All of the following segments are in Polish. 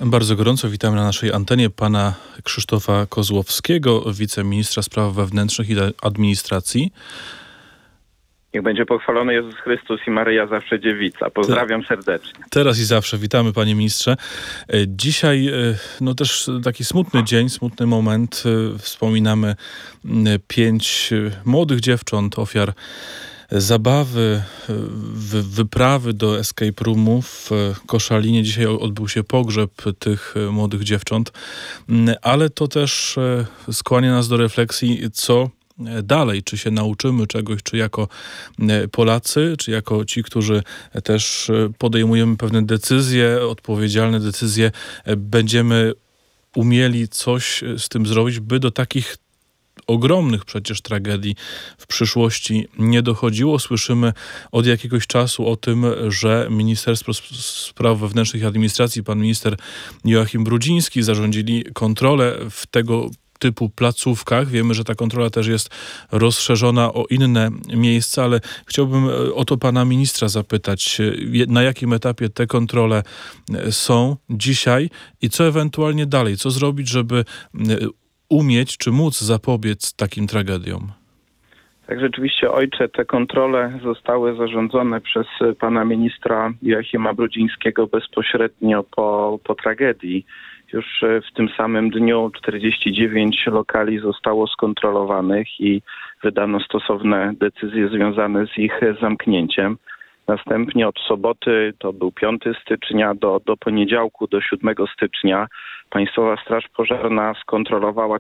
Bardzo gorąco witamy na naszej antenie pana Krzysztofa Kozłowskiego, wiceministra spraw wewnętrznych i administracji. Niech będzie pochwalony Jezus Chrystus i Maryja zawsze dziewica. Pozdrawiam serdecznie. Teraz i zawsze witamy, panie ministrze. Dzisiaj też taki smutny dzień, smutny moment. Wspominamy 5 młodych dziewcząt, ofiar zabawy, wyprawy do escape roomów w Koszalinie. Dzisiaj odbył się pogrzeb tych młodych dziewcząt, ale to też skłania nas do refleksji, co dalej, czy się nauczymy czegoś, czy jako Polacy, czy jako ci, którzy też podejmujemy pewne decyzje, odpowiedzialne decyzje, będziemy umieli coś z tym zrobić, by do takich ogromnych przecież tragedii w przyszłości nie dochodziło. Słyszymy od jakiegoś czasu o tym, że Ministerstwo Spraw Wewnętrznych i Administracji, pan minister Joachim Brudziński zarządzili kontrolę w tego typu placówkach. Wiemy, że ta kontrola też jest rozszerzona o inne miejsca, ale chciałbym o to pana ministra zapytać, na jakim etapie te kontrole są dzisiaj i co ewentualnie dalej, co zrobić, żeby umieć czy móc zapobiec takim tragediom? Tak, rzeczywiście, ojcze, te kontrole zostały zarządzone przez pana ministra Joachima Brudzińskiego bezpośrednio po tragedii. Już w tym samym dniu 49 lokali zostało skontrolowanych i wydano stosowne decyzje związane z ich zamknięciem. Następnie od soboty, to był 5 stycznia, do poniedziałku, do 7 stycznia, Państwowa Straż Pożarna skontrolowała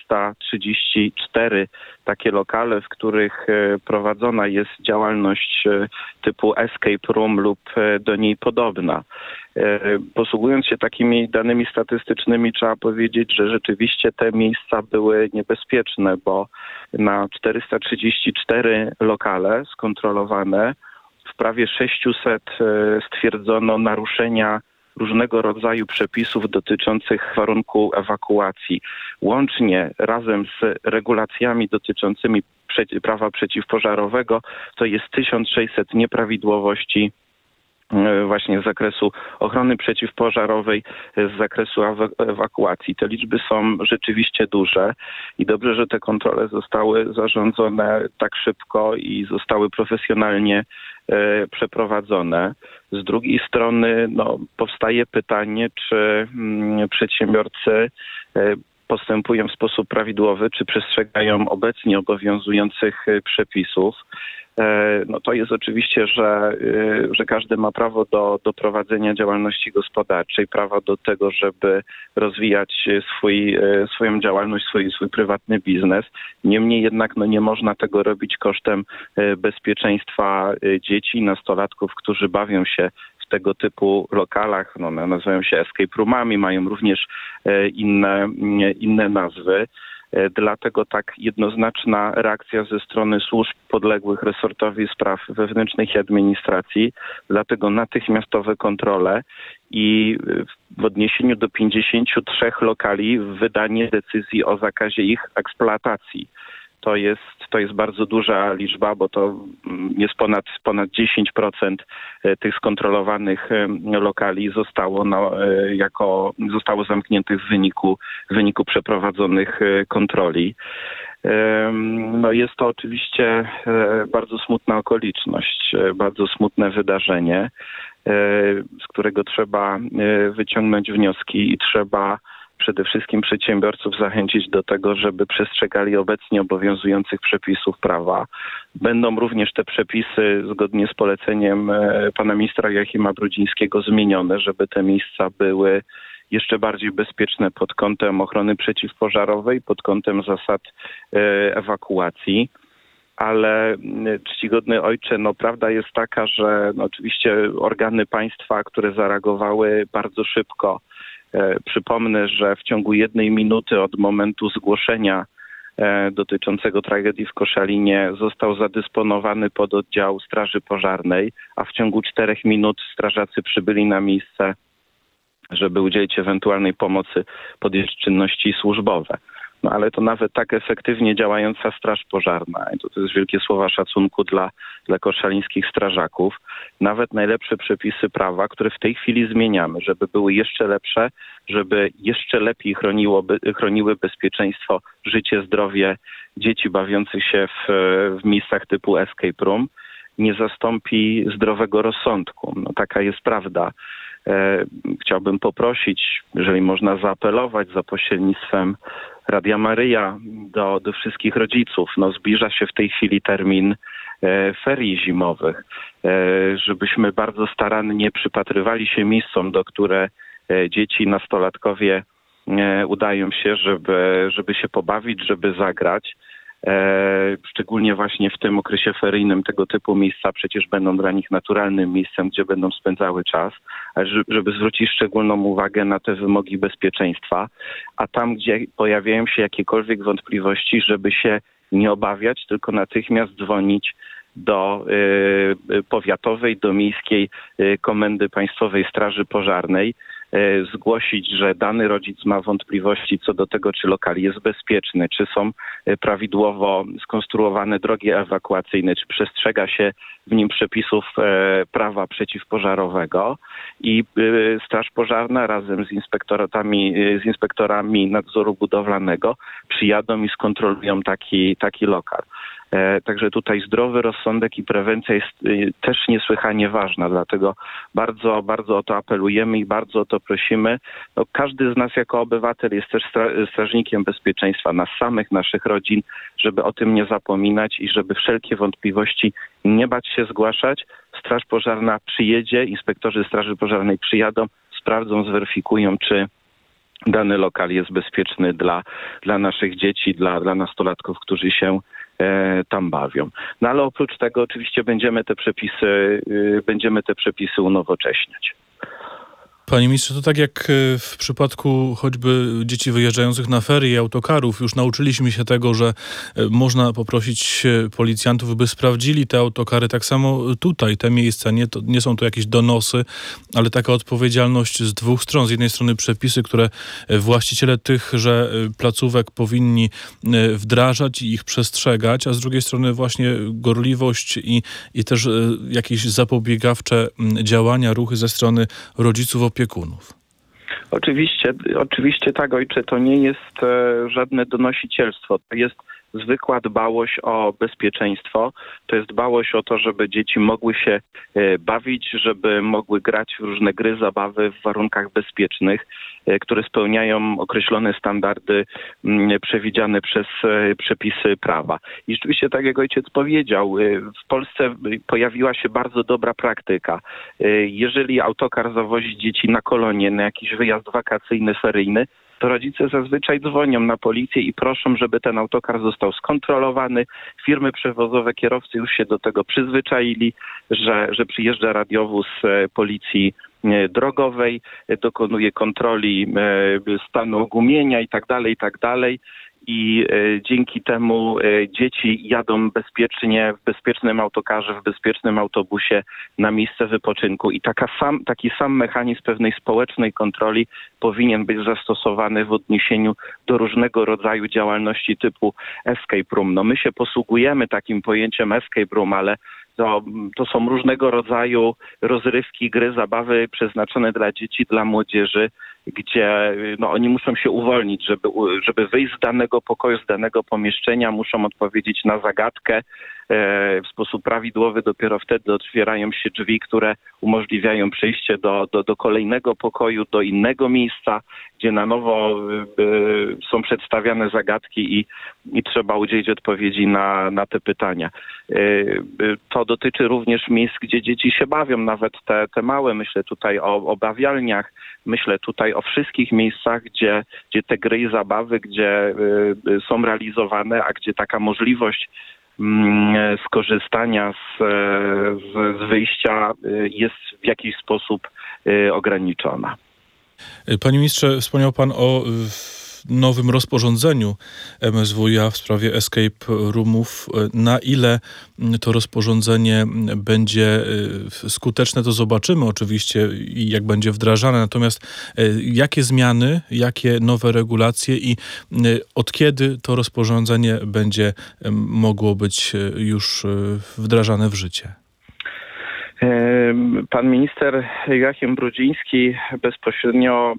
434 takie lokale, w których prowadzona jest działalność typu escape room lub do niej podobna. Posługując się takimi danymi statystycznymi, trzeba powiedzieć, że rzeczywiście te miejsca były niebezpieczne, bo na 434 lokale skontrolowane w prawie 600 stwierdzono naruszenia różnego rodzaju przepisów dotyczących warunku ewakuacji. Łącznie razem z regulacjami dotyczącymi prawa przeciwpożarowego to jest 1600 nieprawidłowości właśnie z zakresu ochrony przeciwpożarowej, z zakresu ewakuacji. Te liczby są rzeczywiście duże i dobrze, że te kontrole zostały zarządzone tak szybko i zostały profesjonalnie przeprowadzone. Z drugiej strony powstaje pytanie, czy przedsiębiorcy postępują w sposób prawidłowy, czy przestrzegają obecnie obowiązujących przepisów. To jest oczywiście, że każdy ma prawo do prowadzenia działalności gospodarczej, prawo do tego, żeby rozwijać swoją działalność, swój prywatny biznes. Niemniej jednak nie można tego robić kosztem bezpieczeństwa dzieci i nastolatków, którzy bawią się w tego typu lokalach. Nazywają się escape roomami, mają również inne nazwy. Dlatego tak jednoznaczna reakcja ze strony służb podległych resortowi spraw wewnętrznych i administracji, dlatego natychmiastowe kontrole i w odniesieniu do 53 lokali wydanie decyzji o zakazie ich eksploatacji. To jest bardzo duża liczba, bo to jest ponad 10% tych skontrolowanych lokali zostało zamkniętych w wyniku przeprowadzonych kontroli. Jest to oczywiście bardzo smutna okoliczność, bardzo smutne wydarzenie, z którego trzeba wyciągnąć wnioski i trzeba przede wszystkim przedsiębiorców zachęcić do tego, żeby przestrzegali obecnie obowiązujących przepisów prawa. Będą również te przepisy zgodnie z poleceniem pana ministra Joachima Brudzińskiego zmienione, żeby te miejsca były jeszcze bardziej bezpieczne pod kątem ochrony przeciwpożarowej, pod kątem zasad ewakuacji. Ale czcigodny ojcze, prawda jest taka, że oczywiście organy państwa, które zareagowały bardzo szybko. Przypomnę, że w ciągu 1 minuty od momentu zgłoszenia dotyczącego tragedii w Koszalinie został zadysponowany pododdział Straży Pożarnej, a w ciągu 4 minut strażacy przybyli na miejsce, żeby udzielić ewentualnej pomocy, podjąć czynności służbowe. No ale to nawet tak efektywnie działająca straż pożarna, i to jest wielkie słowa szacunku dla koszalińskich strażaków, nawet najlepsze przepisy prawa, które w tej chwili zmieniamy, żeby były jeszcze lepsze, żeby jeszcze lepiej chroniły bezpieczeństwo, życie, zdrowie dzieci bawiących się w miejscach typu escape room, nie zastąpi zdrowego rozsądku. No, taka jest prawda. Chciałbym poprosić, jeżeli można zaapelować za pośrednictwem Radia Maryja do wszystkich rodziców. No, zbliża się w tej chwili termin ferii zimowych, żebyśmy bardzo starannie przypatrywali się miejscom, do które dzieci, nastolatkowie udają się, żeby się pobawić, żeby zagrać. Szczególnie właśnie w tym okresie feryjnym tego typu miejsca przecież będą dla nich naturalnym miejscem, gdzie będą spędzały czas, ale żeby zwrócić szczególną uwagę na te wymogi bezpieczeństwa, a tam, gdzie pojawiają się jakiekolwiek wątpliwości, żeby się nie obawiać, tylko natychmiast dzwonić do powiatowej, do miejskiej Komendy Państwowej Straży Pożarnej, zgłosić, że dany rodzic ma wątpliwości co do tego, czy lokal jest bezpieczny, czy są prawidłowo skonstruowane drogi ewakuacyjne, czy przestrzega się w nim przepisów prawa przeciwpożarowego i Straż Pożarna razem z inspektorami nadzoru budowlanego przyjadą i skontrolują taki lokal. Także tutaj zdrowy rozsądek i prewencja jest też niesłychanie ważna, dlatego bardzo, bardzo o to apelujemy i bardzo o to prosimy. No, każdy z nas jako obywatel jest też strażnikiem bezpieczeństwa nas samych, naszych rodzin, żeby o tym nie zapominać i żeby wszelkie wątpliwości nie bać się zgłaszać. Straż Pożarna przyjedzie, inspektorzy Straży Pożarnej przyjadą, sprawdzą, zweryfikują, czy dany lokal jest bezpieczny dla naszych dzieci, dla nastolatków, którzy się tam bawią. No ale oprócz tego oczywiście będziemy te przepisy unowocześniać. Panie ministrze, to tak jak w przypadku choćby dzieci wyjeżdżających na ferie autokarów, już nauczyliśmy się tego, że można poprosić policjantów, by sprawdzili te autokary. Tak samo tutaj te miejsca, nie są to jakieś donosy, ale taka odpowiedzialność z dwóch stron. Z jednej strony przepisy, które właściciele tychże placówek powinni wdrażać i ich przestrzegać, a z drugiej strony właśnie gorliwość i też jakieś zapobiegawcze działania, ruchy ze strony rodziców, opiekunów. Oczywiście tak, ojcze, to nie jest żadne donosicielstwo. To jest zwykła dbałość o bezpieczeństwo. To jest dbałość o to, żeby dzieci mogły się bawić, żeby mogły grać w różne gry, zabawy w warunkach bezpiecznych, które spełniają określone standardy przewidziane przez przepisy prawa. I rzeczywiście, tak jak ojciec powiedział, w Polsce pojawiła się bardzo dobra praktyka. Jeżeli autokar zawozi dzieci na kolonie, na jakiś wyjazd wakacyjny, feryjny, to rodzice zazwyczaj dzwonią na policję i proszą, żeby ten autokar został skontrolowany. Firmy przewozowe, kierowcy już się do tego przyzwyczaili, że przyjeżdża radiowóz policji drogowej, dokonuje kontroli stanu ogumienia i tak dalej. I dzięki temu dzieci jadą bezpiecznie, w bezpiecznym autokarze, w bezpiecznym autobusie na miejsce wypoczynku. I taki sam mechanizm pewnej społecznej kontroli powinien być zastosowany w odniesieniu do różnego rodzaju działalności typu escape room. No my się posługujemy takim pojęciem escape room, ale to są różnego rodzaju rozrywki, gry, zabawy przeznaczone dla dzieci, dla młodzieży, gdzie oni muszą się uwolnić, żeby wyjść z danego pokoju, z danego pomieszczenia, muszą odpowiedzieć na zagadkę w sposób prawidłowy. Dopiero wtedy otwierają się drzwi, które umożliwiają przejście do kolejnego pokoju, do innego miejsca, gdzie na nowo są przedstawiane zagadki i trzeba udzielić odpowiedzi na te pytania. To dotyczy również miejsc, gdzie dzieci się bawią, nawet te małe. Myślę tutaj o bawialniach, myślę tutaj o wszystkich miejscach, gdzie te gry i zabawy, gdzie są realizowane, a gdzie taka możliwość skorzystania z wyjścia jest w jakiś sposób ograniczona. Panie ministrze, wspomniał pan o nowym rozporządzeniu MSWiA w sprawie escape roomów. Na ile to rozporządzenie będzie skuteczne, to zobaczymy oczywiście i jak będzie wdrażane. Natomiast jakie zmiany, jakie nowe regulacje i od kiedy to rozporządzenie będzie mogło być już wdrażane w życie? Pan minister Joachim Brudziński bezpośrednio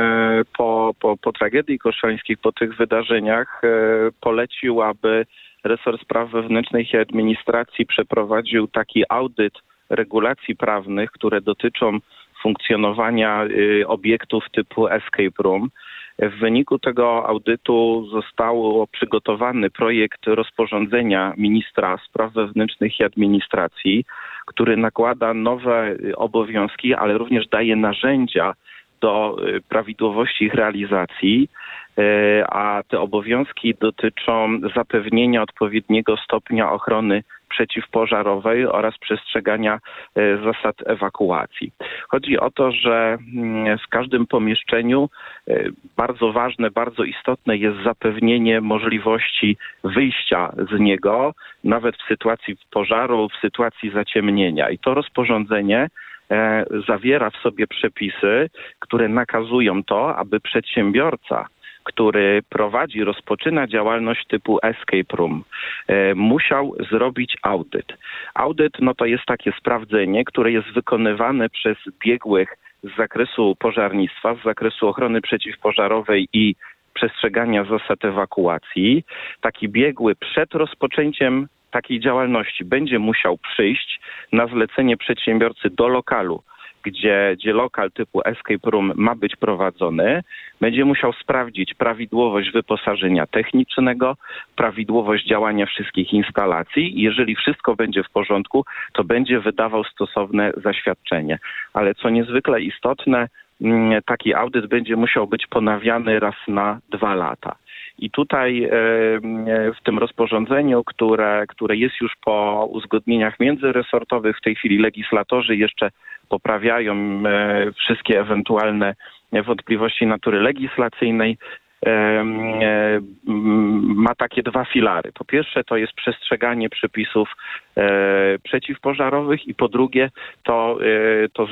po tragedii koszalińskich, po tych wydarzeniach polecił, aby resort spraw wewnętrznych i administracji przeprowadził taki audyt regulacji prawnych, które dotyczą funkcjonowania obiektów typu escape room. W wyniku tego audytu został przygotowany projekt rozporządzenia ministra spraw wewnętrznych i administracji, który nakłada nowe obowiązki, ale również daje narzędzia do prawidłowości ich realizacji, a te obowiązki dotyczą zapewnienia odpowiedniego stopnia ochrony przeciwpożarowej oraz przestrzegania zasad ewakuacji. Chodzi o to, że w każdym pomieszczeniu bardzo ważne, bardzo istotne jest zapewnienie możliwości wyjścia z niego, nawet w sytuacji pożaru, w sytuacji zaciemnienia. I to rozporządzenie zawiera w sobie przepisy, które nakazują to, aby przedsiębiorca, który rozpoczyna działalność typu escape room, musiał zrobić audyt. Audyt to jest takie sprawdzenie, które jest wykonywane przez biegłych z zakresu pożarnictwa, z zakresu ochrony przeciwpożarowej i przestrzegania zasad ewakuacji. Taki biegły przed rozpoczęciem takiej działalności będzie musiał przyjść na zlecenie przedsiębiorcy do lokalu, gdzie lokal typu escape room ma być prowadzony, będzie musiał sprawdzić prawidłowość wyposażenia technicznego, prawidłowość działania wszystkich instalacji i jeżeli wszystko będzie w porządku, to będzie wydawał stosowne zaświadczenie. Ale co niezwykle istotne, taki audyt będzie musiał być ponawiany raz na 2 lata. I tutaj w tym rozporządzeniu, które jest już po uzgodnieniach międzyresortowych, w tej chwili legislatorzy jeszcze poprawiają wszystkie ewentualne wątpliwości natury legislacyjnej, ma takie 2 filary. Po pierwsze to jest przestrzeganie przepisów przeciwpożarowych i po drugie to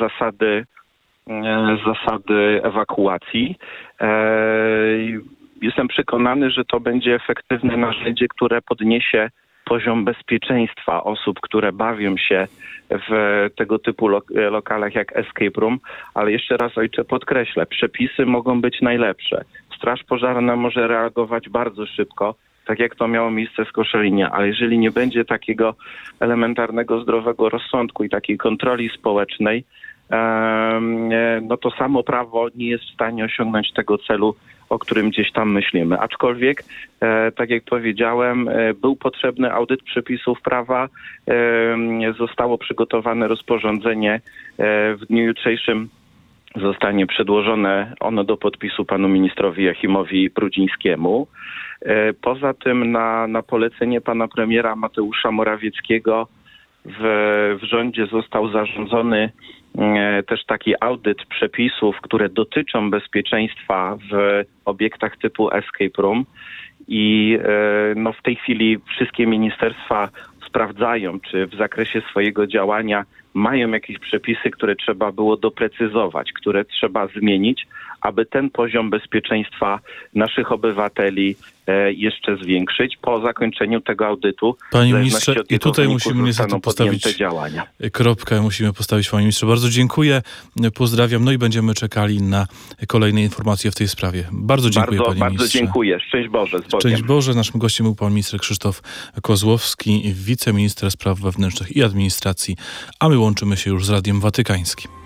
zasady ewakuacji. Jestem przekonany, że to będzie efektywne narzędzie, które podniesie poziom bezpieczeństwa osób, które bawią się w tego typu lokalach jak escape room, ale jeszcze raz, ojcze, podkreślę, przepisy mogą być najlepsze. Straż pożarna może reagować bardzo szybko, tak jak to miało miejsce w Koszalinie, ale jeżeli nie będzie takiego elementarnego, zdrowego rozsądku i takiej kontroli społecznej, to samo prawo nie jest w stanie osiągnąć tego celu, o którym gdzieś tam myślimy. Aczkolwiek, tak jak powiedziałem, był potrzebny audyt przepisów prawa, zostało przygotowane rozporządzenie, w dniu jutrzejszym zostanie przedłożone ono do podpisu panu ministrowi Joachimowi Brudzińskiemu. Poza tym na polecenie pana premiera Mateusza Morawieckiego w rządzie został zarządzony też taki audyt przepisów, które dotyczą bezpieczeństwa w obiektach typu escape room i w tej chwili wszystkie ministerstwa sprawdzają, czy w zakresie swojego działania mają jakieś przepisy, które trzeba było doprecyzować, które trzeba zmienić, aby ten poziom bezpieczeństwa naszych obywateli jeszcze zwiększyć po zakończeniu tego audytu. Panie ministrze, i tutaj musimy niestety postawić kropkę, musimy postawić, panie ministrze. Bardzo dziękuję, pozdrawiam, i będziemy czekali na kolejne informacje w tej sprawie. Bardzo dziękuję, panie ministrze. Bardzo dziękuję. Szczęść Boże. Z Bogiem. Szczęść Boże. Naszym gościem był pan minister Krzysztof Kozłowski, wiceminister spraw wewnętrznych i administracji, a my łączymy się już z Radiem Watykańskim.